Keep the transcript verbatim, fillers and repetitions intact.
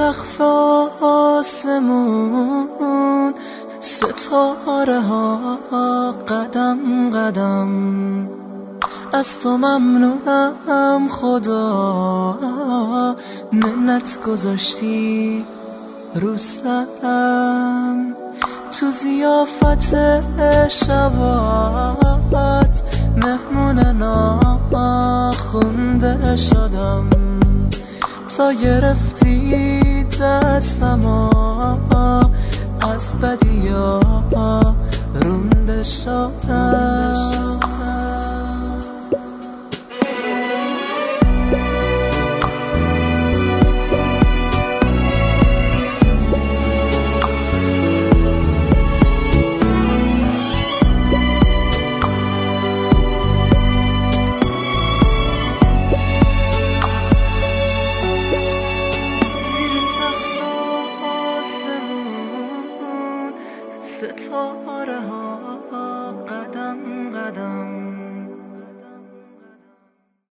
سقف آسمون ستاره ها قدم قدم از تو ممنونم خدا، منت گذاشتی رو سرم. تو ضیافت شبات مهمون ناخونده شدم تا گرفتی دستما از بدیا رونده شدم. ستاره ها قدم قدم